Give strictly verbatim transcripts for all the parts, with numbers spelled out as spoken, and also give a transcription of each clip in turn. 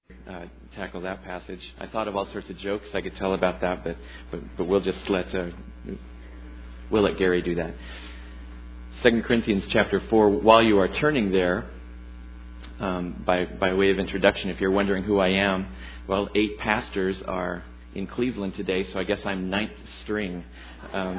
uh, tackle that passage. I thought of all sorts of jokes I could tell about that, but but, but we'll just let uh, we'll let Gary do that. Second Corinthians chapter four. While you are turning there, um, by by way of introduction, if you're wondering who I am, well, eight pastors are in Cleveland today, so I guess I'm ninth string. Um,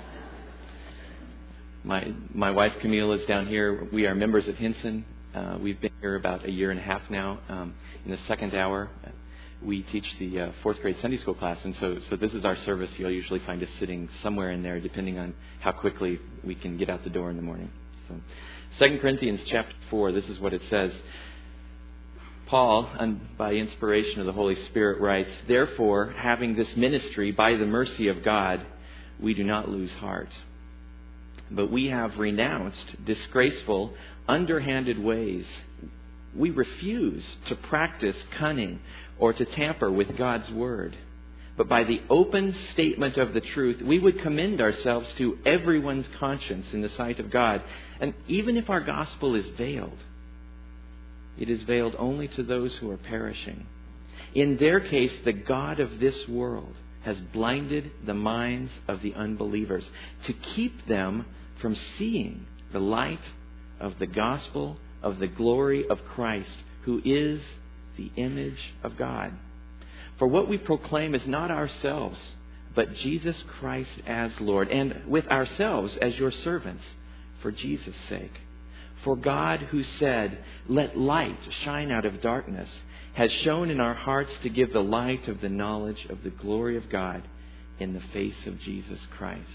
my my wife Camille is down here. We are members of Hinson. Uh, we've been here about a year and a half now. Um, in the second hour, we teach the uh, fourth grade Sunday school class, and so so this is our service. You'll usually find us sitting somewhere in there, depending on how quickly we can get out the door in the morning. So, Second Corinthians chapter four. This is what it says. Paul, by inspiration of the Holy Spirit, writes, "Therefore, having this ministry by the mercy of God, we do not lose heart. But we have renounced disgraceful, underhanded ways. We refuse to practice cunning or to tamper with God's word. But by the open statement of the truth, we would commend ourselves to everyone's conscience in the sight of God. And even if our gospel is veiled, it is veiled only to those who are perishing. In their case, the God of this world has blinded the minds of the unbelievers to keep them from seeing the light of the gospel of the glory of Christ, who is the image of God. For what we proclaim is not ourselves, but Jesus Christ as Lord, and with ourselves as your servants for Jesus' sake. For God, who said, 'Let light shine out of darkness,' has shone in our hearts to give the light of the knowledge of the glory of God in the face of Jesus Christ."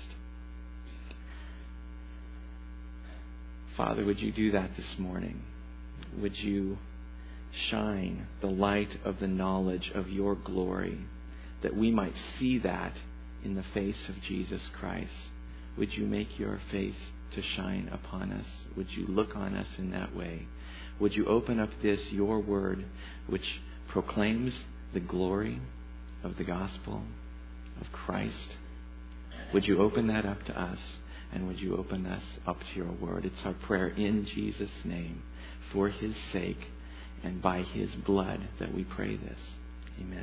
Father, would you do that this morning? Would you shine the light of the knowledge of your glory, that we might see that in the face of Jesus Christ? Would you make your face to shine upon us? Would you look on us in that way? Would you open up this, your word, which proclaims the glory of the gospel of Christ? Would you open that up to us? And would you open us up to your word? It's our prayer in Jesus' name, for his sake, and by his blood that we pray this. Amen.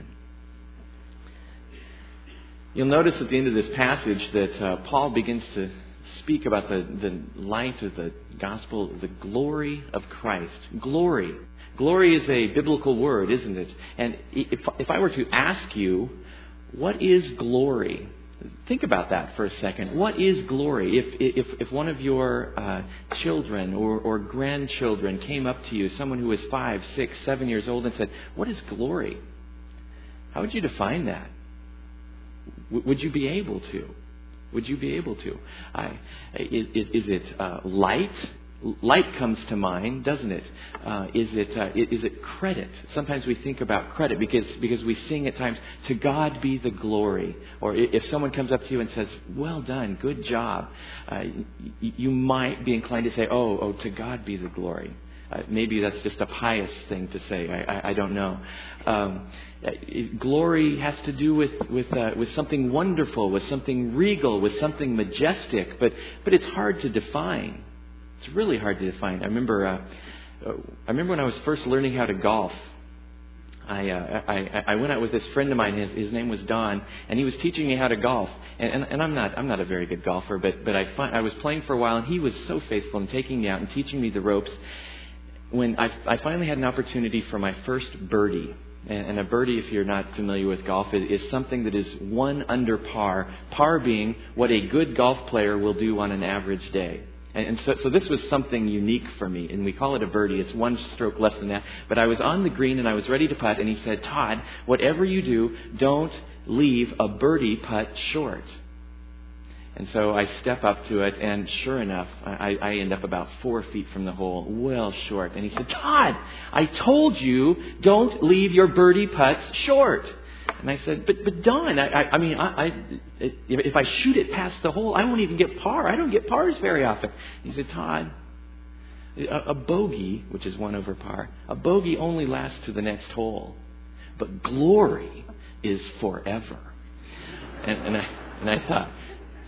You'll notice at the end of this passage that uh, Paul begins to speak about the, the light of the gospel, the glory of Christ. Glory. Glory is a biblical word, isn't it? And if, if I were to ask you, what is glory? Think about that for a second. What is glory? If if, if one of your uh, children or, or grandchildren came up to you, someone who was five, six, seven years old, and said, "What is glory?" How would you define that? W- would you be able to? Would you be able to? I, is, is it uh, light? Light comes to mind, doesn't it? Uh, is it uh, is it credit? Sometimes we think about credit because because we sing at times, "To God be the glory." Or if someone comes up to you and says, "Well done, good job," uh, you might be inclined to say, "Oh, oh, to God be the glory." Uh, maybe that's just a pious thing to say. I, I, I don't know. Um, glory has to do with with uh, with something wonderful, with something regal, with something majestic. But but it's hard to define. It's really hard to define. I remember, uh, I remember when I was first learning how to golf. I, uh, I I went out with this friend of mine. His, his name was Don, and he was teaching me how to golf. And, and, and I'm not I'm not a very good golfer, but but I find, I was playing for a while, and he was so faithful in taking me out and teaching me the ropes. When I I finally had an opportunity for my first birdie. And a birdie, if you're not familiar with golf, is, is something that is one under par. Par being what a good golf player will do on an average day. And so, so this was something unique for me, and we call it a birdie. It's one stroke less than that. But I was on the green, and I was ready to putt, and he said, "Todd, whatever you do, don't leave a birdie putt short." And so I step up to it, and sure enough, I, I end up about four feet from the hole, well short. And he said, "Todd, I told you, don't leave your birdie putts short." And I said, but but Don, I, I, I mean, I, I, if I shoot it past the hole, I won't even get par. I don't get pars very often. He said, "Todd, a, a bogey, which is one over par, a bogey only lasts to the next hole, but glory is forever." And, and I and I thought, oh,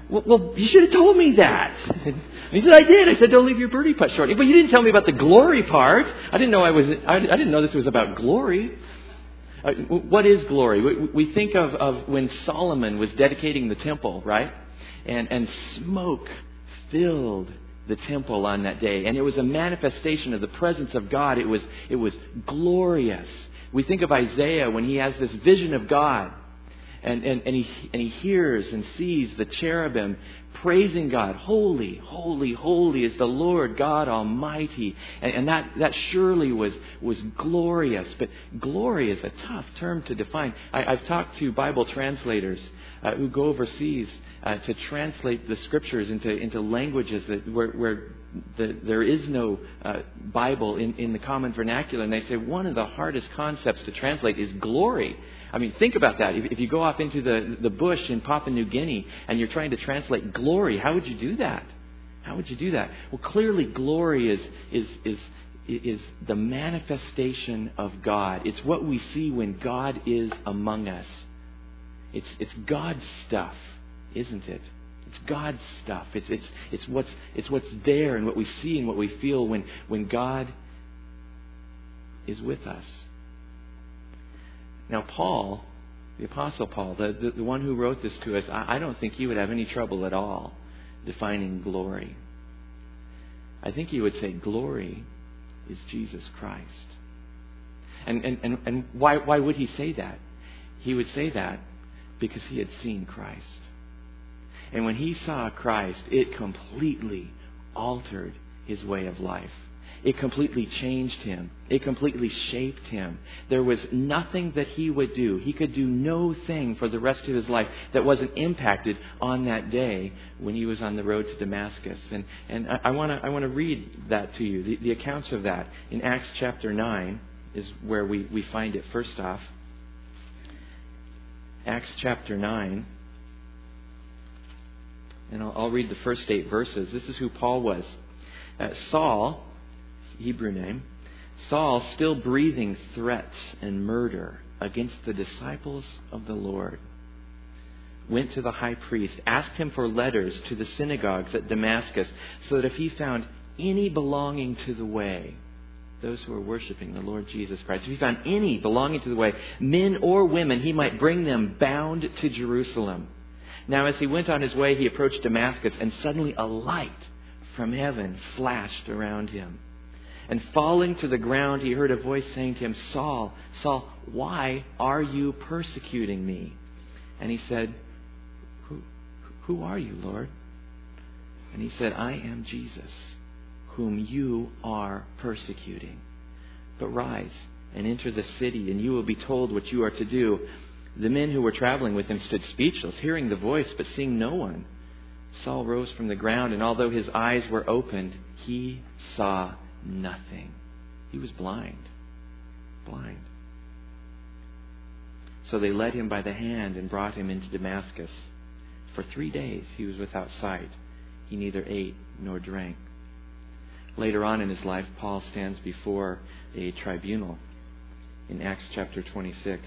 well, well, you should have told me that. And he said, I did. I said, don't leave your birdie putt short. But you didn't tell me about the glory part. I didn't know I was. I, I didn't know this was about glory. Uh, what is glory? We, we think of, of when Solomon was dedicating the temple, right? And, and smoke filled the temple on that day. And it was a manifestation of the presence of God. It was, it was glorious. We think of Isaiah when he has this vision of God. And, and, and, he, and he hears and sees the cherubim praising God. Holy, holy, holy is the Lord God Almighty. And, and that, that surely was, was glorious. But glory is a tough term to define. I, I've talked to Bible translators uh, who go overseas uh, to translate the Scriptures into, into languages that where, where the, there is no uh, Bible in, in the common vernacular. And they say one of the hardest concepts to translate is glory. I mean, think about that. If, if you go off into the, the bush in Papua New Guinea and you're trying to translate glory, how would you do that? How would you do that? Well, clearly glory is, is, is, is the manifestation of God. It's what we see when God is among us. It's, it's God's stuff, isn't it? It's God's stuff. It's, it's, it's, what's, it's what's there and what we see and what we feel when, when God is with us. Now, Paul, the Apostle Paul, the, the, the one who wrote this to us, I, I don't think he would have any trouble at all defining glory. I think he would say glory is Jesus Christ. And, and, and, and why, why would he say that? He would say that because he had seen Christ. And when he saw Christ, it completely altered his way of life. It completely changed him. It completely shaped him. There was nothing that he would do. He could do no thing for the rest of his life that wasn't impacted on that day when he was on the road to Damascus. And, and I want to I want to read that to you. The, the accounts of that in Acts chapter nine is where we, we find it first off. Acts chapter nine. And I'll, I'll read the first eight verses. This is who Paul was. Uh, Saul, Hebrew name, Saul, still breathing threats and murder against the disciples of the Lord, went to the high priest, asked him for letters to the synagogues at Damascus, so that if he found any belonging to the way, those who are worshiping the Lord Jesus Christ, if he found any belonging to the way, men or women, he might bring them bound to Jerusalem. Now, as he went on his way, he approached Damascus, and suddenly a light from heaven flashed around him. And falling to the ground, he heard a voice saying to him, Saul, Saul, why are you persecuting me? And he said, Who, who are you, Lord? And he said, I am Jesus, whom you are persecuting. But rise and enter the city, and you will be told what you are to do. The men who were traveling with him stood speechless, hearing the voice, but seeing no one. Saul rose from the ground, and although his eyes were opened, he saw nothing. He was blind. Blind. So they led him by the hand and brought him into Damascus. For three days he was without sight. He neither ate nor drank. Later on in his life, Paul stands before a tribunal in Acts chapter twenty-six.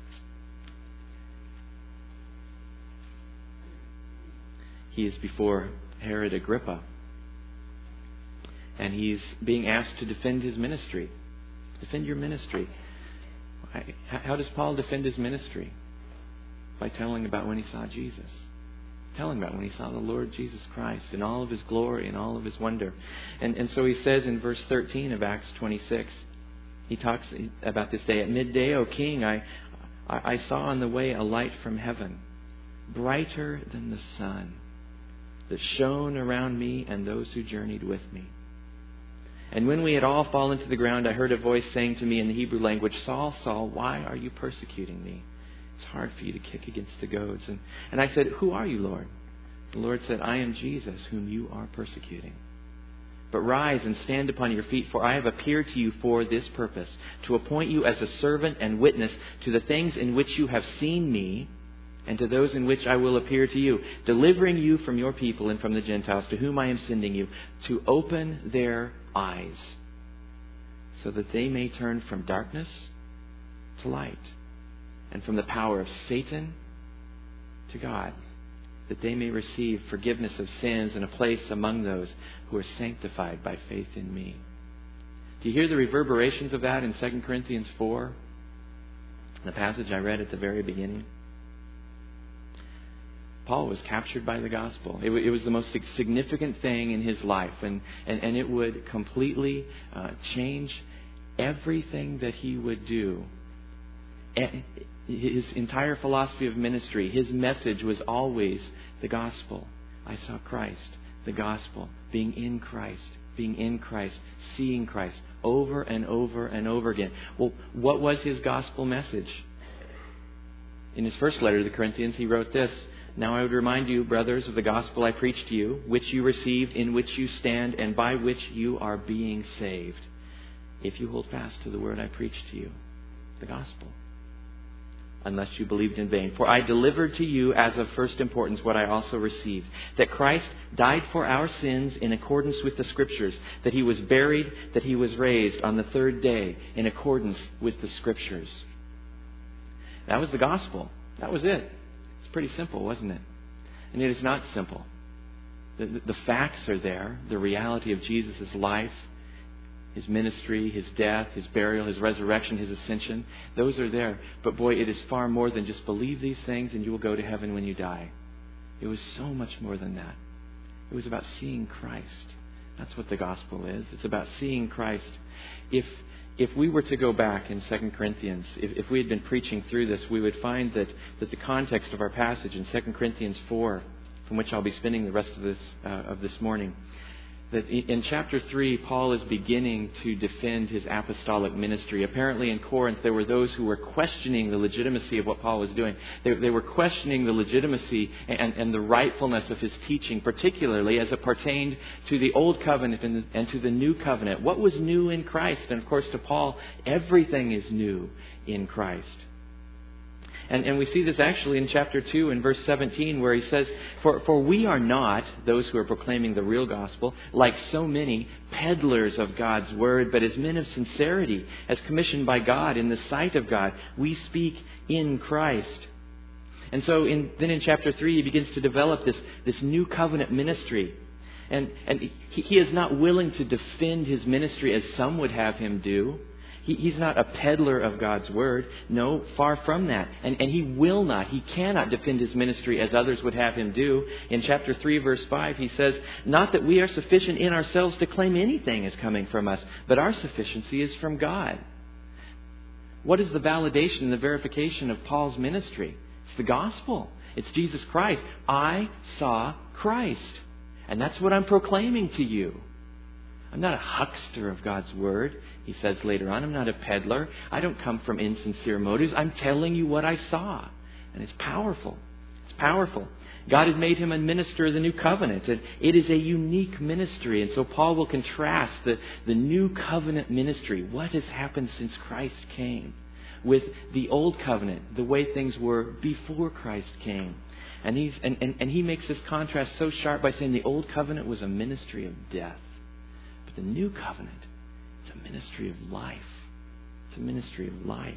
He is before Herod Agrippa. And he's being asked to defend his ministry. Defend your ministry. How does Paul defend his ministry? By telling about when he saw Jesus. Telling about when he saw the Lord Jesus Christ in all of his glory and all of his wonder. And, and so he says in verse thirteen of Acts twenty-six, he talks about this day. At midday, O King, I, I saw on the way a light from heaven, brighter than the sun, that shone around me and those who journeyed with me. And when we had all fallen to the ground, I heard a voice saying to me in the Hebrew language, Saul, Saul, why are you persecuting me? It's hard for you to kick against the goads. And, and I said, who are you, Lord? The Lord said, I am Jesus, whom you are persecuting. But rise and stand upon your feet, for I have appeared to you for this purpose, to appoint you as a servant and witness to the things in which you have seen me, and to those in which I will appear to you, delivering you from your people and from the Gentiles, to whom I am sending you, to open their eyes, so that they may turn from darkness to light, and from the power of Satan to God, that they may receive forgiveness of sins and a place among those who are sanctified by faith in me. Do you hear the reverberations of that in Second Corinthians four? The passage I read at the very beginning. Paul was captured by the gospel. It, it was the most significant thing in his life, and, and, and it would completely uh, change everything that he would do. His entire philosophy of ministry, his message was always the gospel. I saw Christ, the gospel, being in Christ, being in Christ, seeing Christ over and over and over again. Well, what was his gospel message? In his first letter to the Corinthians, he wrote this: Now I would remind you, brothers, of the gospel I preached to you, which you received, in which you stand, and by which you are being saved, if you hold fast to the word I preached to you, the gospel. Unless you believed in vain. For I delivered to you as of first importance what I also received, that Christ died for our sins in accordance with the Scriptures, that He was buried, that He was raised on the third day in accordance with the Scriptures. That was the gospel. That was it. It's pretty simple, wasn't it? And it is not simple. The, the, the facts are there. The reality of Jesus' life, His ministry, His death, His burial, His resurrection, His ascension. Those are there. But boy, it is far more than just believe these things and you will go to heaven when you die. It was so much more than that. It was about seeing Christ. That's what the gospel is. It's about seeing Christ. If if we were to go back in Second Corinthians, if, if we had been preaching through this, we would find that, that the context of our passage in Second Corinthians four, from which I'll be spending the rest of this uh, of this morning, that in chapter three, Paul is beginning to defend his apostolic ministry. Apparently in Corinth, there were those who were questioning the legitimacy of what Paul was doing. They, they were questioning the legitimacy and, and the rightfulness of his teaching, particularly as it pertained to the Old Covenant and, and to the New Covenant. What was new in Christ? And of course, to Paul, everything is new in Christ. And, and we see this actually in chapter two in verse seventeen, where he says, for, for we are not, those who are proclaiming the real gospel, like so many peddlers of God's word, but as men of sincerity, as commissioned by God in the sight of God, we speak in Christ. And so in, then in chapter three, he begins to develop this, this new covenant ministry. And, and he, he is not willing to defend his ministry as some would have him do. He, he's not a peddler of God's word. No, far from that. And, and he will not, he cannot defend his ministry as others would have him do. In chapter three, verse five, he says, not that we are sufficient in ourselves to claim anything is coming from us, but our sufficiency is from God. What is the validation and the verification of Paul's ministry? It's the gospel. It's Jesus Christ. I saw Christ. And that's what I'm proclaiming to you. I'm not a huckster of God's word, he says later on. I'm not a peddler. I don't come from insincere motives. I'm telling you what I saw. And it's powerful. It's powerful. God had made him a minister of the new covenant. And it is a unique ministry. And so Paul will contrast the, the new covenant ministry, what has happened since Christ came, with the old covenant, the way things were before Christ came. And, he's, and, and, and he makes this contrast so sharp by saying the old covenant was a ministry of death. The new covenant, it's a ministry of life. It's a ministry of life.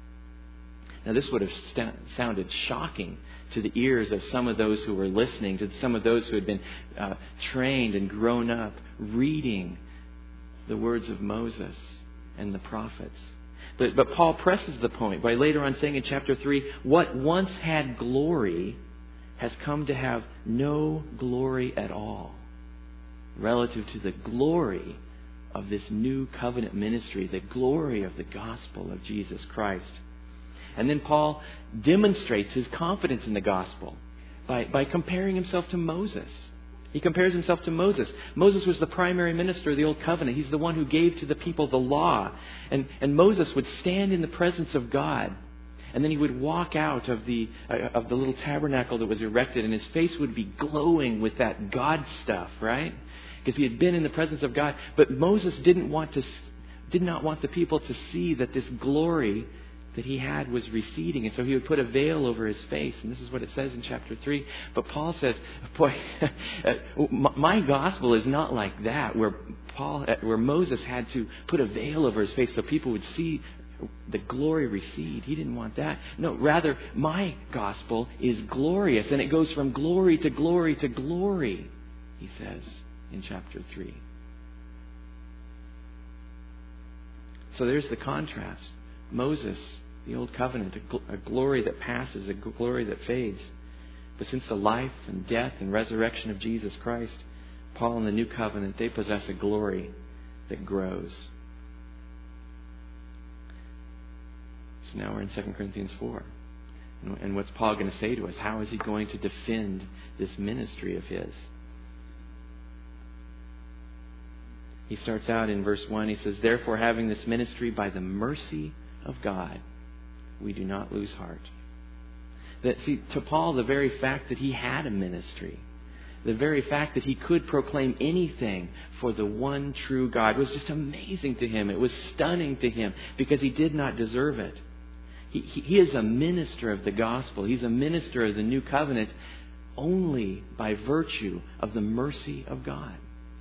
Now this would have st- sounded shocking to the ears of some of those who were listening, to some of those who had been uh, trained and grown up reading the words of Moses and the prophets. But, but Paul presses the point by later on saying in chapter three, what once had glory has come to have no glory at all, relative to the glory of this new covenant ministry, the glory of the gospel of Jesus Christ. And then Paul demonstrates his confidence in the gospel by, by comparing himself to Moses. He compares himself to Moses. Moses was the primary minister of the Old Covenant. He's the one who gave to the people the law. And, and Moses would stand in the presence of God. And then he would walk out of the uh, of the little tabernacle that was erected, and his face would be glowing with that God stuff, right? Because he had been in the presence of God. But Moses didn't want to, did not want the people to see that this glory that he had was receding, and so he would put a veil over his face. And this is what it says in chapter three. But Paul says, "Boy, my gospel is not like that, where Paul, where Moses had to put a veil over his face so people would see the glory recede. He didn't want that. No, rather, my gospel is glorious, and it goes from glory to glory to glory, he says in chapter three. So there's the contrast. Moses, the old covenant, a, gl- a glory that passes, a glory that fades. But since the life and death and resurrection of Jesus Christ, Paul and the new covenant, they possess a glory that grows. So now we're in Second Corinthians four. And what's Paul going to say to us? How is he going to defend this ministry of his? He starts out in verse one. He says, "Therefore, having this ministry by the mercy of God, we do not lose heart." That, see, to Paul, the very fact that he had a ministry, the very fact that he could proclaim anything for the one true God was just amazing to him. It was stunning to him because he did not deserve it. He, he, he is a minister of the gospel. He's a minister of the new covenant only by virtue of the mercy of God.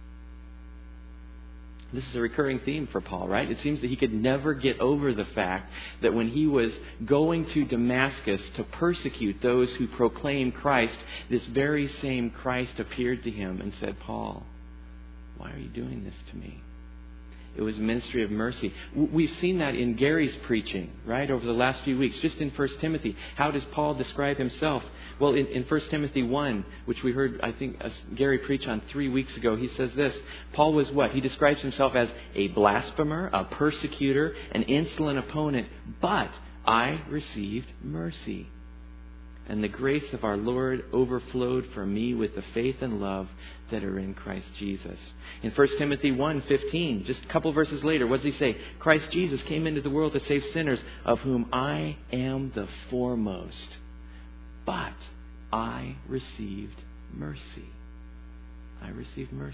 This is a recurring theme for Paul, right? It seems that he could never get over the fact that when he was going to Damascus to persecute those who proclaim Christ, this very same Christ appeared to him and said, "Paul, why are you doing this to me?" It was a ministry of mercy. We've seen that in Gary's preaching, right, over the last few weeks, just in First Timothy. How does Paul describe himself? Well, in, in First Timothy one, which we heard, I think, uh, Gary preach on three weeks ago, he says this. Paul was what? He describes himself as a blasphemer, a persecutor, an insolent opponent, but I received mercy. And the grace of our Lord overflowed for me with the faith and love that are in Christ Jesus. In First Timothy one fifteen, just a couple verses later, what does he say? Christ Jesus came into the world to save sinners, of whom I am the foremost. But I received mercy. I received mercy.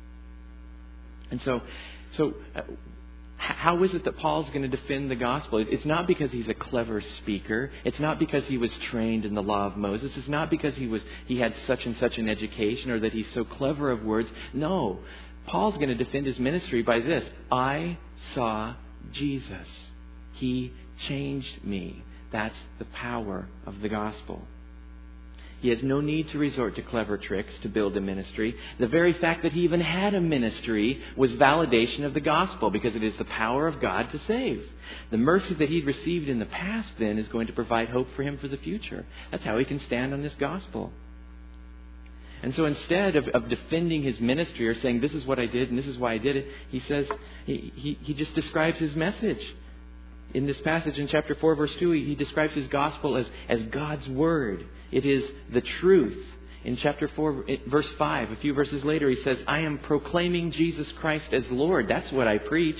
And so, so uh, how is it that Paul's going to defend the gospel? It's not because he's a clever speaker. It's not because he was trained in the law of Moses. It's not because he was he had such and such an education or that he's so clever of words. No. Paul's going to defend his ministry by this. I saw Jesus. He changed me. That's the power of the gospel. He has no need to resort to clever tricks to build a ministry. The very fact that he even had a ministry was validation of the gospel because it is the power of God to save. The mercy that he'd received in the past then is going to provide hope for him for the future. That's how he can stand on this gospel. And so instead of, of defending his ministry or saying this is what I did and this is why I did it, he says, he, he, he just describes his message. In this passage in chapter four, verse two, he describes his gospel as, as God's word. It is the truth. In chapter four, verse five, a few verses later, he says, I am proclaiming Jesus Christ as Lord. That's what I preach.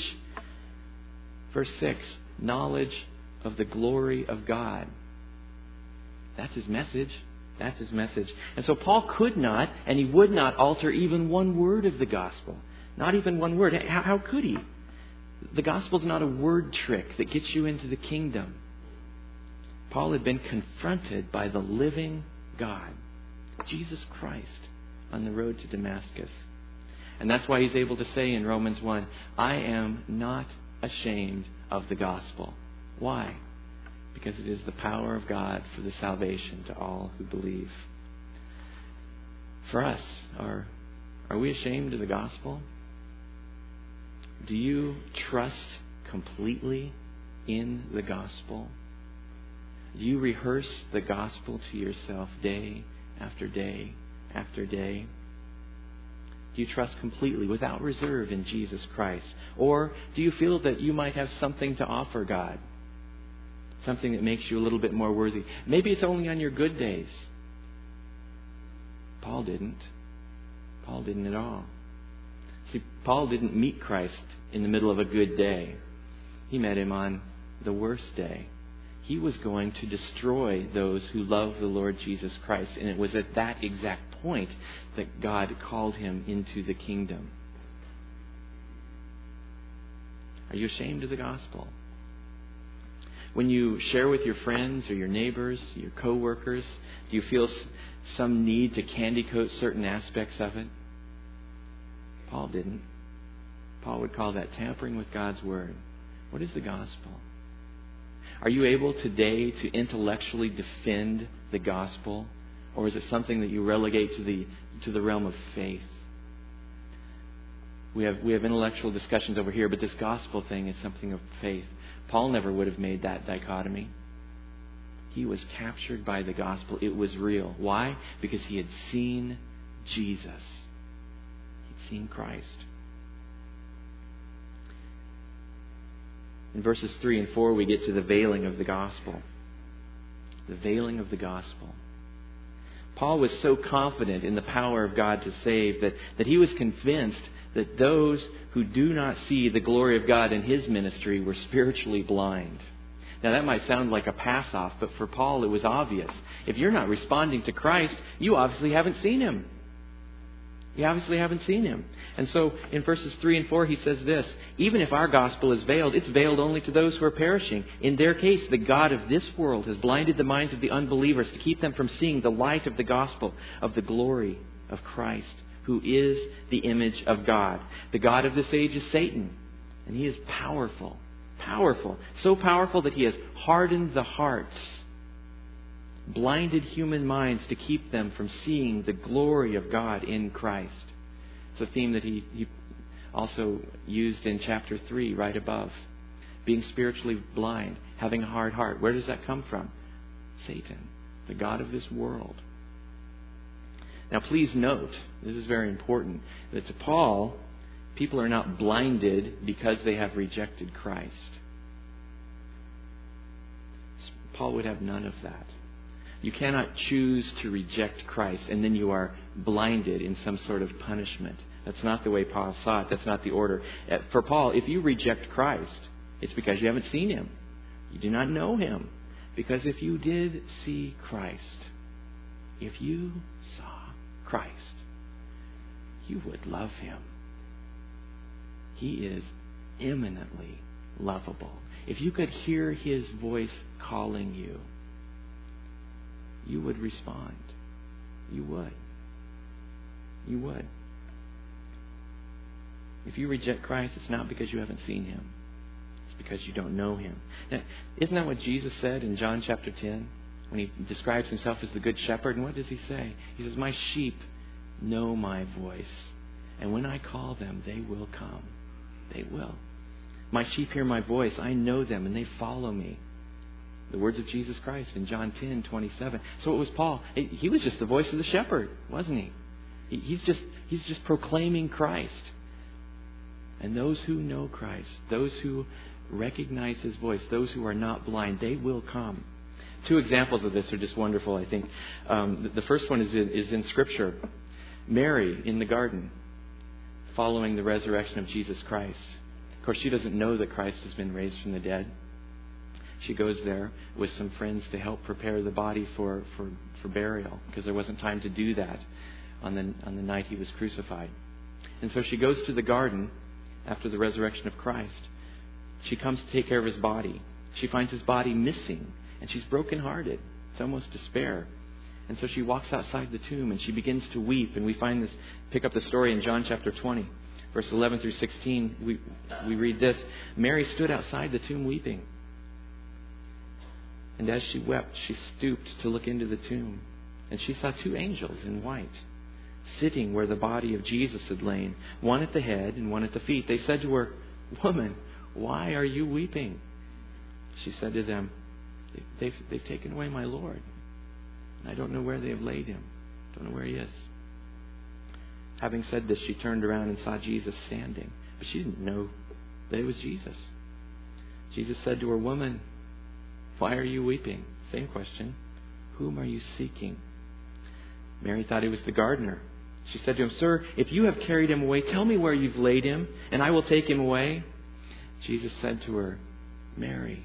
Verse six, knowledge of the glory of God. That's his message. That's his message. And so Paul could not, and he would not alter even one word of the gospel. Not even one word. How, how could he? The gospel is not a word trick that gets you into the kingdom. Paul had been confronted by the living God, Jesus Christ, on the road to Damascus. And that's why he's able to say in Romans one, I am not ashamed of the gospel. Why? Because it is the power of God for the salvation to all who believe. For us, are, are we ashamed of the gospel? Do you trust completely in the gospel? Do you rehearse the gospel to yourself day after day after day? Do you trust completely, without reserve, in Jesus Christ? Or do you feel that you might have something to offer God? Something that makes you a little bit more worthy. Maybe it's only on your good days. Paul didn't. Paul didn't at all. See, Paul didn't meet Christ in the middle of a good day. He met him on the worst day. He was going to destroy those who love the Lord Jesus Christ. And it was at that exact point that God called him into the kingdom. Are you ashamed of the gospel? When you share with your friends or your neighbors, your co-workers, do you feel some need to candy coat certain aspects of it? Paul didn't. Paul would call that tampering with God's word. What is the gospel? Are you able today to intellectually defend the gospel? Or is it something that you relegate to the to the realm of faith? We have we have intellectual discussions over here, but this gospel thing is something of faith. Paul never would have made that dichotomy. He was captured by the gospel. It was real. Why? Because he had seen Jesus. He'd seen Christ. In verses three and four, we get to the veiling of the gospel. The veiling of the gospel. Paul was so confident in the power of God to save that, that he was convinced that those who do not see the glory of God in his ministry were spiritually blind. Now that might sound like a pass-off, but for Paul it was obvious. If you're not responding to Christ, you obviously haven't seen Him. You obviously haven't seen Him. And so in verses three and four he says this, even if our gospel is veiled, it's veiled only to those who are perishing. In their case, the God of this world has blinded the minds of the unbelievers to keep them from seeing the light of the gospel of the glory of Christ, who is the image of God. The God of this age is Satan, and he is powerful. Powerful. So powerful that he has hardened the hearts, blinded human minds to keep them from seeing the glory of God in Christ. It's a theme that he, he also used in chapter three, right above. Being spiritually blind, having a hard heart. Where does that come from? Satan, the God of this world. Now please note, this is very important, that to Paul, people are not blinded because they have rejected Christ. Paul would have none of that. You cannot choose to reject Christ and then you are blinded in some sort of punishment. That's not the way Paul saw it. That's not the order. For Paul, if you reject Christ, it's because you haven't seen Him. You do not know Him. Because if you did see Christ, if you saw Christ, you would love Him. He is eminently lovable. If you could hear His voice calling you, you would respond. You would. You would. If you reject Christ, it's not because you haven't seen Him. It's because you don't know Him. Now, isn't that what Jesus said in John chapter ten? When He describes Himself as the Good Shepherd. And what does He say? He says, my sheep know my voice. And when I call them, they will come. They will. My sheep hear my voice. I know them and they follow me. The words of Jesus Christ in John ten twenty-seven. So it was Paul. He was just the voice of the shepherd, wasn't he? He's just, he's just proclaiming Christ. And those who know Christ, those who recognize His voice, those who are not blind, they will come. Two examples of this are just wonderful, I think. Um, the first one is in, is in Scripture. Mary in the garden, following the resurrection of Jesus Christ. Of course, she doesn't know that Christ has been raised from the dead. She goes there with some friends to help prepare the body for, for, for burial, because there wasn't time to do that on the, on the night He was crucified. And so she goes to the garden after the resurrection of Christ. She comes to take care of His body. She finds His body missing, and she's brokenhearted. It's almost despair. And so she walks outside the tomb and she begins to weep. And we find this, pick up the story in John chapter twenty, verse eleven through sixteen. We, we read this. Mary stood outside the tomb weeping. And as she wept, she stooped to look into the tomb. And she saw two angels in white, sitting where the body of Jesus had lain, one at the head and one at the feet. They said to her, woman, why are you weeping? She said to them, they've, they've taken away my Lord. I don't know where they have laid Him. Don't know where He is. Having said this, she turned around and saw Jesus standing. But she didn't know that it was Jesus. Jesus said to her, woman, why are you weeping? Same question. Whom are you seeking? Mary thought He was the gardener. She said to Him, sir, if you have carried Him away, tell me where you've laid Him, and I will take Him away. Jesus said to her, Mary.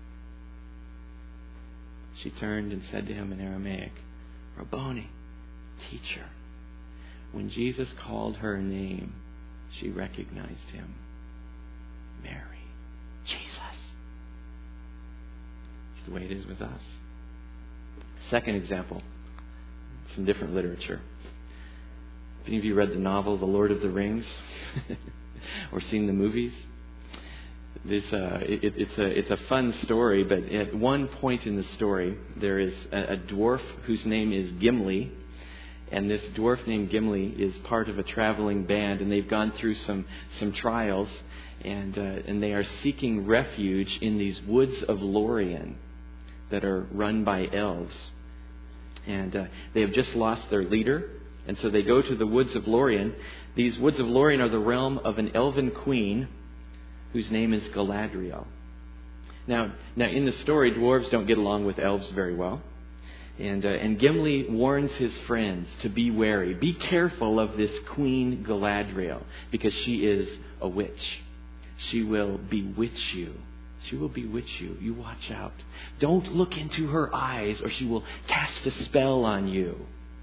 She turned and said to Him in Aramaic, Rabboni, teacher. When Jesus called her name, she recognized Him. Mary. Jesus. It's the way it is with us. Second example, some different literature. Have any of you read the novel The Lord of the Rings? Or seen the movies? This, uh, it, it's, a, it's a fun story, but at one point in the story, there is a, a dwarf whose name is Gimli. And this dwarf named Gimli is part of a traveling band, and they've gone through some, some trials, and, uh, and they are seeking refuge in these woods of Lorien that are run by elves. And uh, they have just lost their leader, and so they go to the woods of Lorien. These woods of Lorien are the realm of an elven queen whose name is Galadriel. Now, now in the story, dwarves don't get along with elves very well. And, uh, and Gimli warns his friends to be wary. Be careful of this Queen Galadriel, because she is a witch. She will bewitch you. She will bewitch you. You watch out. Don't look into her eyes, or she will cast a spell on you.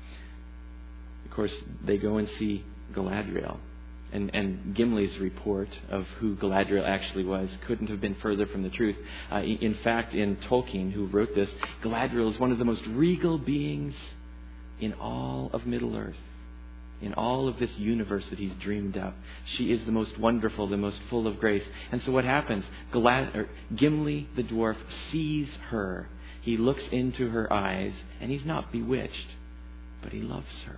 Of course, they go and see Galadriel. And, and Gimli's report of who Galadriel actually was couldn't have been further from the truth. Uh, in fact, in Tolkien, who wrote this, Galadriel is one of the most regal beings in all of Middle-earth, in all of this universe that he's dreamed up. She is the most wonderful, the most full of grace. And so what happens? Galad- or Gimli, the dwarf, sees her. He looks into her eyes, and he's not bewitched, but he loves her.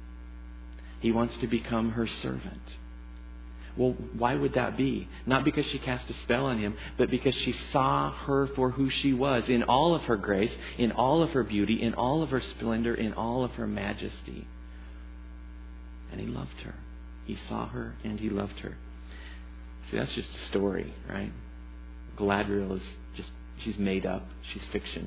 He wants to become her servant. Well, why would that be? Not because she cast a spell on him, but because she saw her for who she was, in all of her grace, in all of her beauty, in all of her splendor, in all of her majesty. And he loved her. He saw her and he loved her. See, that's just a story, right? Galadriel is just, she's made up. She's fiction.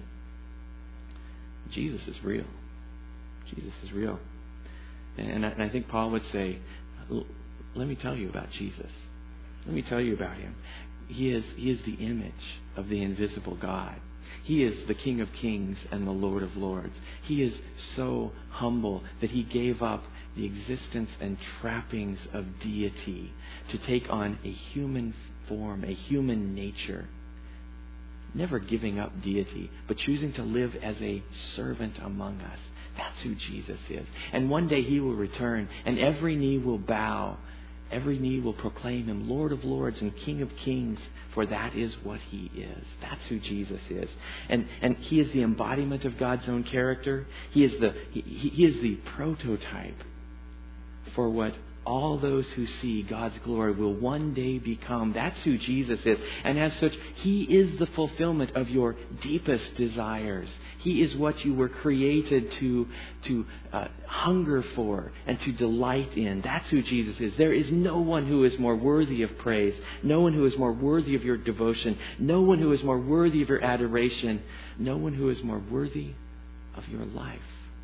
Jesus is real. Jesus is real. And I, and I think Paul would say, let me tell you about Jesus. Let me tell you about Him. He is, he is the image of the invisible God. He is the King of Kings and the Lord of Lords. He is so humble that He gave up the existence and trappings of deity to take on a human form, a human nature. Never giving up deity, but choosing to live as a servant among us. That's who Jesus is. And one day He will return, and every knee will bow. Every knee will proclaim Him Lord of Lords and King of Kings, for that is what He is. That's who Jesus is. And and He is the embodiment of God's own character. He is the He, he is the prototype for what all those who see God's glory will one day become. That's who Jesus is. And as such, He is the fulfillment of your deepest desires. He is what you were created to, to uh, hunger for and to delight in. That's who Jesus is. There is no one who is more worthy of praise. No one who is more worthy of your devotion. No one who is more worthy of your adoration. No one who is more worthy of your life.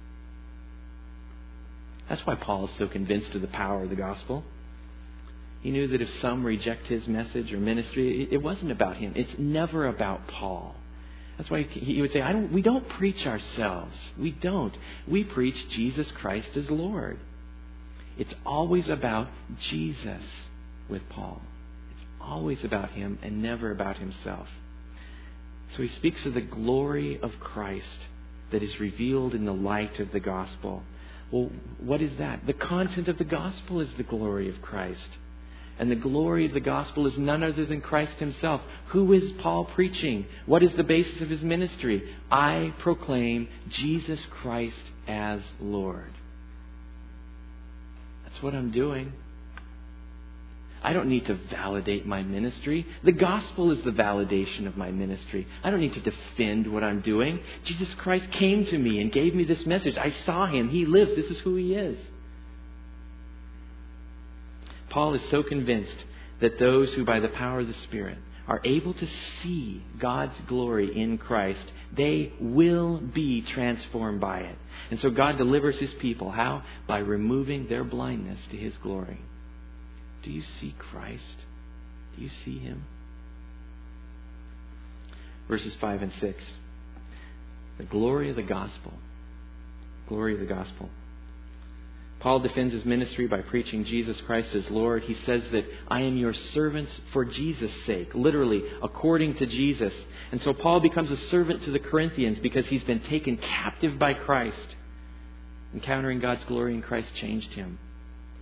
That's why Paul is so convinced of the power of the gospel. He knew that if some reject his message or ministry, it wasn't about him. It's never about Paul. That's why he would say, I don't, we don't preach ourselves. We don't. We preach Jesus Christ as Lord. It's always about Jesus with Paul. It's always about Him and never about himself. So he speaks of the glory of Christ that is revealed in the light of the gospel. Well, what is that? The content of the gospel is the glory of Christ. And the glory of the gospel is none other than Christ Himself. Who is Paul preaching? What is the basis of his ministry? I proclaim Jesus Christ as Lord. That's what I'm doing. I don't need to validate my ministry. The gospel is the validation of my ministry. I don't need to defend what I'm doing. Jesus Christ came to me and gave me this message. I saw Him. He lives. This is who He is. Paul is so convinced that those who by the power of the Spirit are able to see God's glory in Christ, they will be transformed by it. And so God delivers His people. How? By removing their blindness to His glory. Do you see Christ? Do you see Him? Verses five and six. The glory of the gospel. Glory of the gospel. Paul defends his ministry by preaching Jesus Christ as Lord. He says that I am your servants for Jesus' sake. Literally, according to Jesus. And so Paul becomes a servant to the Corinthians because he's been taken captive by Christ. Encountering God's glory in Christ changed him.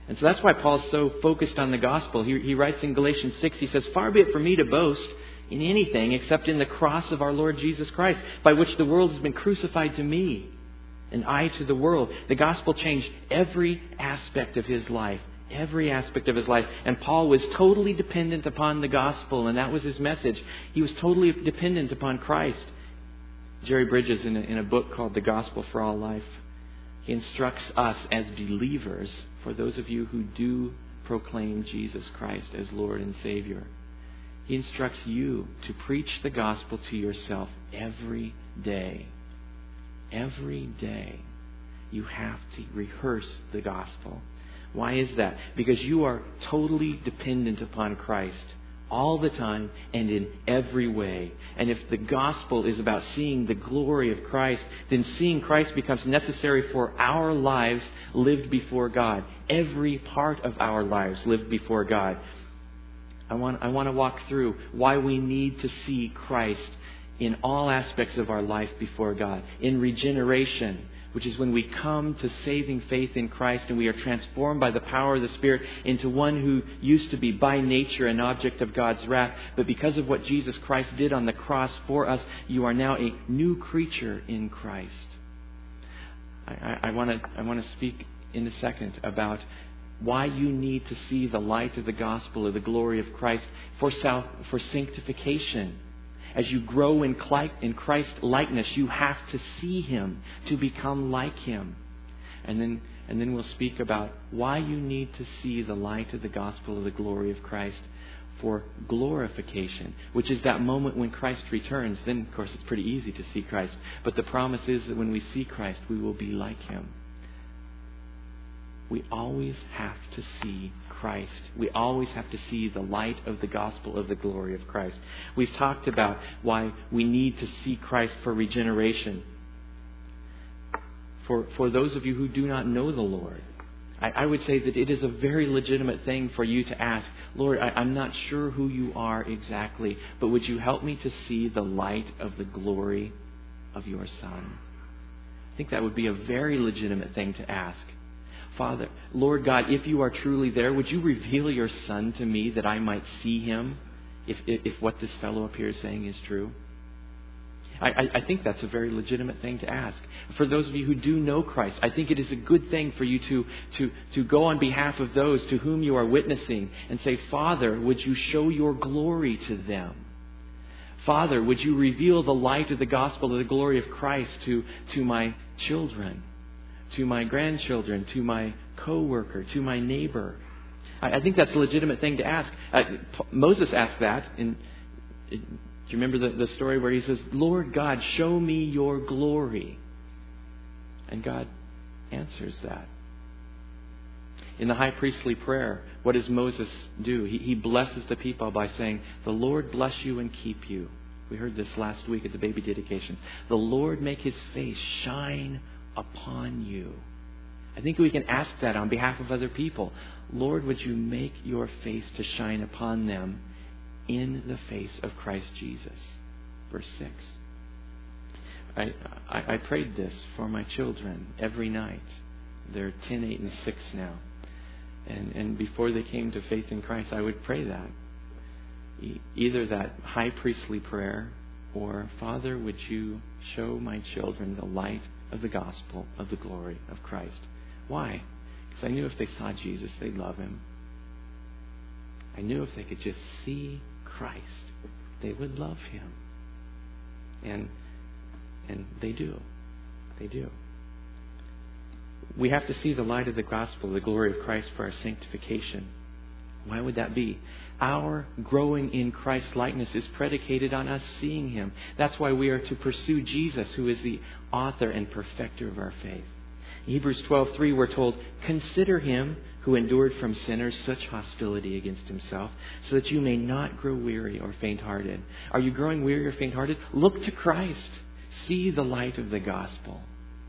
And so that's why Paul's so focused on the gospel. He, he writes in Galatians six, he says, "Far be it from me to boast in anything except in the cross of our Lord Jesus Christ, by which the world has been crucified to me, and I to the world." The gospel changed every aspect of his life. Every aspect of his life. And Paul was totally dependent upon the gospel, and that was his message. He was totally dependent upon Christ. Jerry Bridges, in a, in a book called The Gospel for All Life, he instructs us as believers, for those of you who do proclaim Jesus Christ as Lord and Savior, he instructs you to preach the gospel to yourself every day. Every day. You have to rehearse the gospel. Why is that? Because you are totally dependent upon Christ all the time and in every way. And if the gospel is about seeing the glory of Christ, then seeing Christ becomes necessary for our lives lived before God. Every part of our lives lived before God. I want, I want to walk through why we need to see Christ in all aspects of our life before God. In regeneration, which is when we come to saving faith in Christ and we are transformed by the power of the Spirit into one who used to be by nature an object of God's wrath. But because of what Jesus Christ did on the cross for us, you are now a new creature in Christ. I, I, I want to I want to speak in a second about why you need to see the light of the gospel of the glory of Christ for self, for sanctification. As you grow in Christ likeness, you have to see Him to become like Him. And then, and then we'll speak about why you need to see the light of the gospel of the glory of Christ for glorification, which is that moment when Christ returns. Then, of course, it's pretty easy to see Christ. But the promise is that when we see Christ, we will be like Him. We always have to see Christ. We always have to see the light of the gospel of the glory of Christ. We've talked about why we need to see Christ for regeneration. For, for those of you who do not know the Lord, I, I would say that it is a very legitimate thing for you to ask, Lord, I, I'm not sure who you are exactly, but would you help me to see the light of the glory of your Son? I think that would be a very legitimate thing to ask. Father, Lord God, if you are truly there, would you reveal your Son to me that I might see Him if, if, if what this fellow up here is saying is true? I, I, I think that's a very legitimate thing to ask. For those of you who do know Christ, I think it is a good thing for you to, to, to go on behalf of those to whom you are witnessing and say, Father, would you show your glory to them? Father, would you reveal the light of the gospel of the glory of Christ to, to my children, to my grandchildren, to my co-worker, to my neighbor? I, I think that's a legitimate thing to ask. Uh, Moses asked that. In, in, do you remember the, the story where he says, Lord God, show me your glory? And God answers that. In the high priestly prayer, what does Moses do? He, he blesses the people by saying, the Lord bless you and keep you. We heard this last week at the baby dedications. The Lord make His face shine upon you. I think we can ask that on behalf of other people. Lord, would you make your face to shine upon them in the face of Christ Jesus? Verse six. I, I, I prayed this for my children every night. They're ten, eight, and six now. And, and before they came to faith in Christ, I would pray that. E- either that high priestly prayer or, Father, would you show my children the light of the gospel of the glory of Christ? Why? Because I knew if they saw Jesus, they'd love Him. I knew if they could just see Christ, they would love Him. And and they do. They do. We have to see the light of the gospel, the glory of Christ, for our sanctification. Why would that be? Our growing in Christ's likeness is predicated on us seeing Him. That's why we are to pursue Jesus, who is the author and perfecter of our faith. In Hebrews twelve three, we're told, consider Him who endured from sinners such hostility against Himself, so that you may not grow weary or faint-hearted. Are you growing weary or faint-hearted? Look to Christ. See the light of the gospel.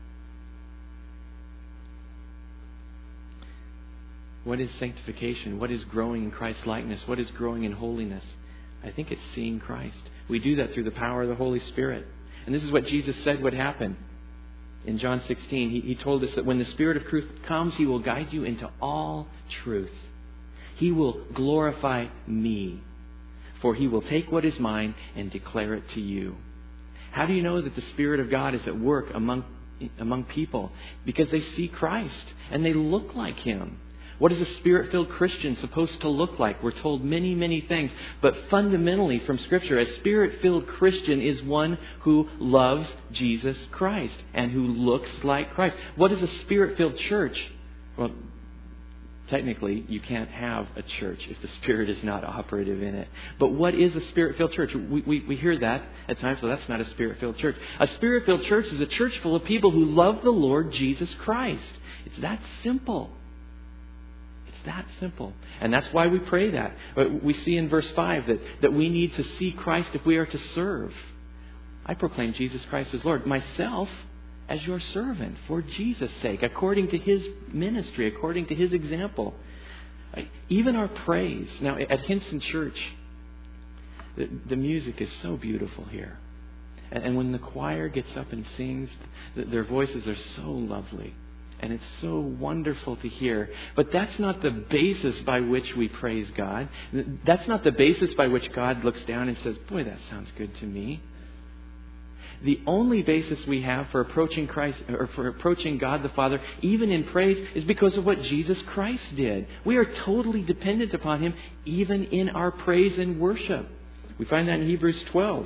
What is sanctification? What is growing in Christ's likeness? What is growing in holiness? I think it's seeing Christ. We do that through the power of the Holy Spirit. And this is what Jesus said would happen. In John sixteen, he, he told us that when the Spirit of truth comes, He will guide you into all truth. He will glorify me, for He will take what is mine and declare it to you. How do you know that the Spirit of God is at work among among people? Because they see Christ and they look like Him. What is a Spirit-filled Christian supposed to look like? We're told many, many things. But fundamentally from Scripture, a Spirit-filled Christian is one who loves Jesus Christ and who looks like Christ. What is a Spirit-filled church? Well, technically, you can't have a church if the Spirit is not operative in it. But what is a Spirit-filled church? We, we, we hear that at times, so that's not a Spirit-filled church. A Spirit-filled church is a church full of people who love the Lord Jesus Christ. It's that simple. It's that simple. And that's why we pray that. We see in verse five that, that we need to see Christ if we are to serve. I proclaim Jesus Christ as Lord. Myself as your servant for Jesus' sake, according to His ministry, according to His example. Even our praise. Now, at Hinson Church, the, the music is so beautiful here. And, and when the choir gets up and sings, their voices are so lovely. And it's so wonderful to hear. But that's not the basis by which we praise God. That's not the basis by which God looks down and says, boy, that sounds good to me. The only basis we have for approaching Christ, or for approaching God the Father, even in praise, is because of what Jesus Christ did. We are totally dependent upon Him, even in our praise and worship. We find that in Hebrews twelve.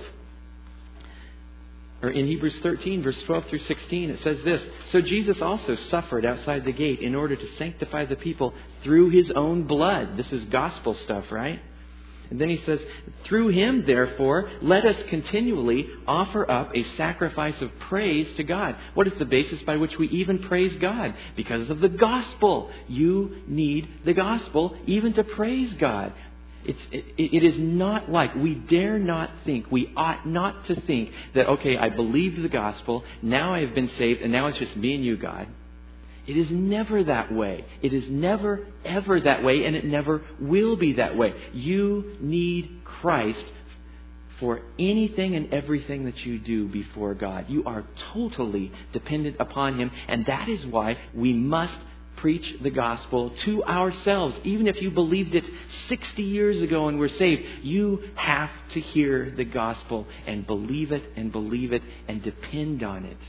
Or in Hebrews thirteen, verse twelve through sixteen, it says this: So Jesus also suffered outside the gate in order to sanctify the people through His own blood. This is gospel stuff, right? And then he says, through Him, therefore, let us continually offer up a sacrifice of praise to God. What is the basis by which we even praise God? Because of the gospel. You need the gospel even to praise God. It's, it, it is not like, we dare not think, we ought not to think that, okay, I believed the gospel, now I have been saved, and now it's just me and you, God. It is never that way. It is never, ever that way, and it never will be that way. You need Christ for anything and everything that you do before God. You are totally dependent upon Him, and that is why we must preach the gospel to ourselves. Even if you believed it sixty years ago and were saved, you have to hear the gospel and believe it and believe it and depend on it.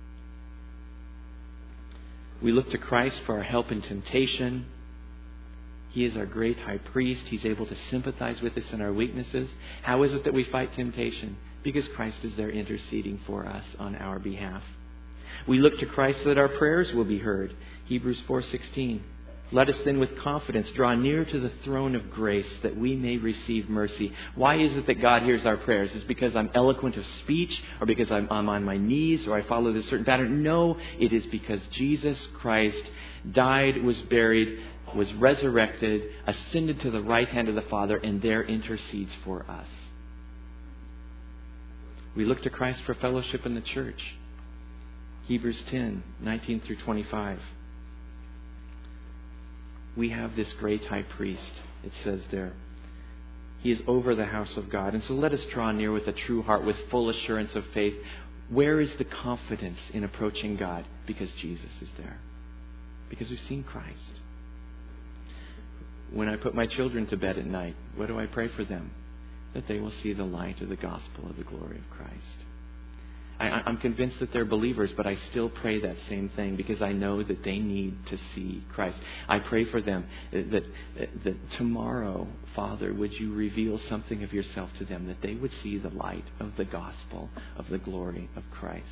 We look to Christ for our help in temptation. He is our great high priest. He's able to sympathize with us in our weaknesses. How is it that we fight temptation? Because Christ is there interceding for us on our behalf. We look to Christ so that our prayers will be heard. Hebrews four sixteen. Let us then with confidence draw near to the throne of grace that we may receive mercy. Why is it that God hears our prayers? Is it because I'm eloquent of speech, or because I'm, I'm on my knees, or I follow this certain pattern? No, it is because Jesus Christ died, was buried, was resurrected, ascended to the right hand of the Father, and there intercedes for us. We look to Christ for fellowship in the church. Hebrews ten nineteen through twenty-five. We have this great high priest, it says there. He is over the house of God. And so let us draw near with a true heart, with full assurance of faith. Where is the confidence in approaching God? Because Jesus is there. Because we've seen Christ. When I put my children to bed at night, what do I pray for them? That they will see the light of the gospel of the glory of Christ. I, I'm convinced that they're believers, but I still pray that same thing because I know that they need to see Christ. I pray for them that, that, that tomorrow, Father, would you reveal something of yourself to them, that they would see the light of the gospel of the glory of Christ.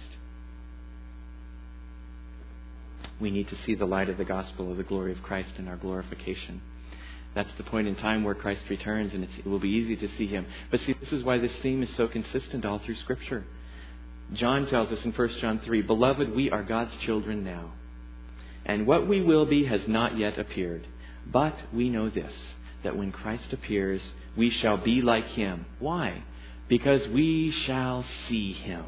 We need to see the light of the gospel of the glory of Christ in our glorification. That's the point in time where Christ returns, and it's, it will be easy to see Him. But see, this is why this theme is so consistent all through Scripture. John tells us in First John three, Beloved, we are God's children now, and what we will be has not yet appeared. But we know this, that when Christ appears, we shall be like Him. Why? Because we shall see Him.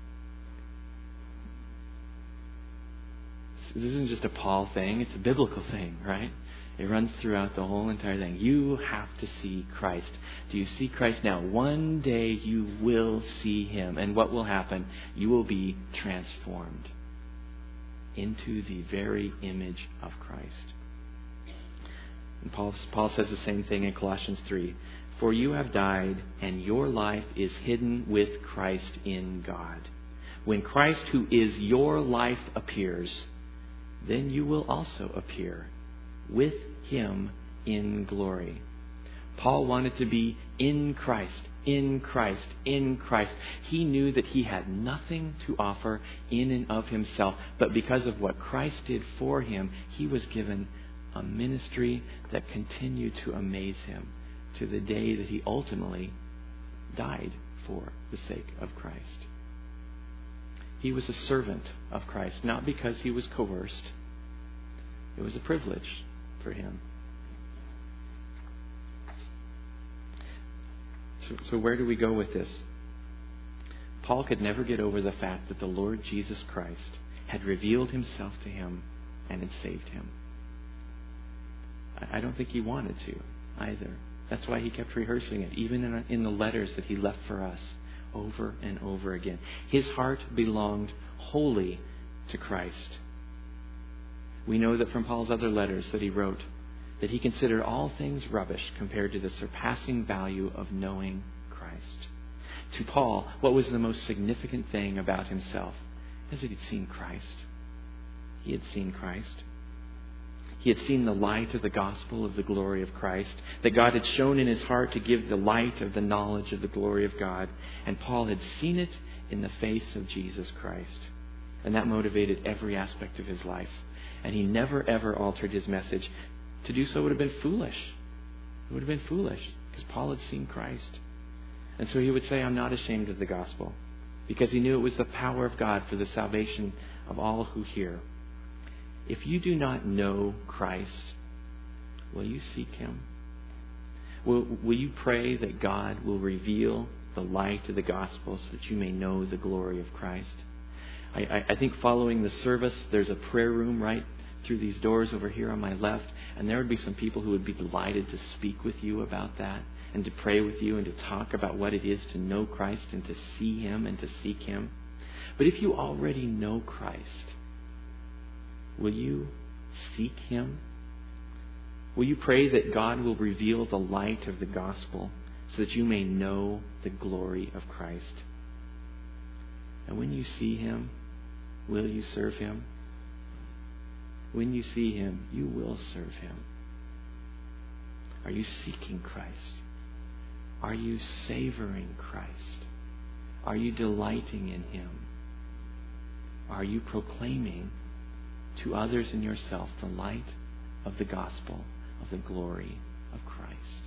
This isn't just a Paul thing, it's a biblical thing, right? It runs throughout the whole entire thing. You have to see Christ. Do you see Christ now? One day you will see Him. And what will happen? You will be transformed. into the very image of Christ. And Paul, Paul says the same thing in Colossians three. For you have died, and your life is hidden with Christ in God. When Christ, who is your life, appears, then you will also appear with Him in glory. Paul wanted to be in Christ, in Christ, in Christ. He knew that he had nothing to offer in and of himself, but because of what Christ did for him, he was given a ministry that continued to amaze him to the day that he ultimately died for the sake of Christ. He was a servant of Christ, not because he was coerced. It was a privilege for him. So, so where do we go with this? Paul could never get over the fact that the Lord Jesus Christ had revealed Himself to him and had saved him. I don't think he wanted to either. That's why he kept rehearsing it, even in, in the letters that he left for us over and over again. His heart belonged wholly to Christ. We know that from Paul's other letters that he wrote, that he considered all things rubbish compared to the surpassing value of knowing Christ. To Paul, what was the most significant thing about himself? Is that he'd seen Christ. He had seen Christ. He had seen the light of the gospel of the glory of Christ, that God had shown in his heart to give the light of the knowledge of the glory of God. And Paul had seen it in the face of Jesus Christ. And that motivated every aspect of his life. And he never, ever altered his message. To do so would have been foolish. It would have been foolish because Paul had seen Christ. And so he would say, I'm not ashamed of the gospel, because he knew it was the power of God for the salvation of all who hear. If you do not know Christ, will you seek Him? Will, will you pray that God will reveal the light of the gospel so that you may know the glory of Christ? I, I, I think following the service, there's a prayer room right through these doors over here on my left, and there would be some people who would be delighted to speak with you about that and to pray with you and to talk about what it is to know Christ and to see Him and to seek Him. But if you already know Christ, will you seek Him? Will you pray that God will reveal the light of the gospel so that you may know the glory of Christ? And when you see Him, will you serve Him? When you see Him, you will serve Him. Are you seeking Christ? Are you savoring Christ? Are you delighting in Him? Are you proclaiming to others and yourself the light of the gospel of the glory of Christ?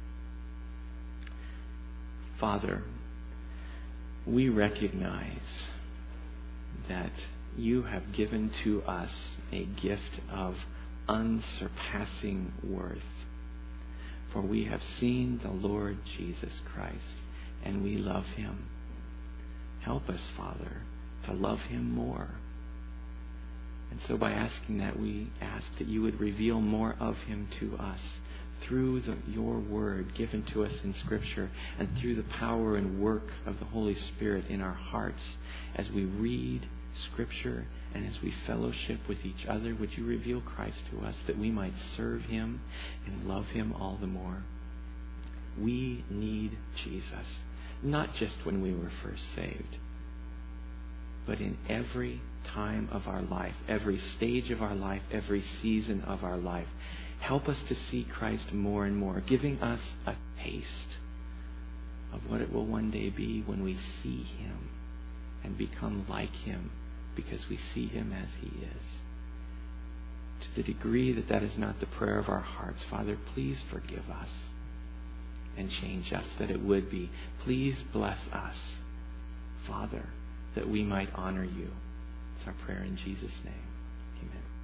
Father, we recognize that You have given to us a gift of unsurpassing worth. For we have seen the Lord Jesus Christ, and we love Him. Help us, Father, to love Him more. And so by asking that, we ask that You would reveal more of Him to us through the, Your Word given to us in Scripture, and through the power and work of the Holy Spirit in our hearts as we read Scripture and as we fellowship with each other. Would You reveal Christ to us that we might serve Him and love Him all the more? We need Jesus, not just when we were first saved, but in every time of our life, every stage of our life, every season of our life. Help us to see Christ more and more, giving us a taste of what it will one day be when we see Him and become like Him, because we see Him as He is. To the degree that that is not the prayer of our hearts, Father, please forgive us and change us that it would be. Please bless us, Father, that we might honor You. It's our prayer in Jesus' name. Amen.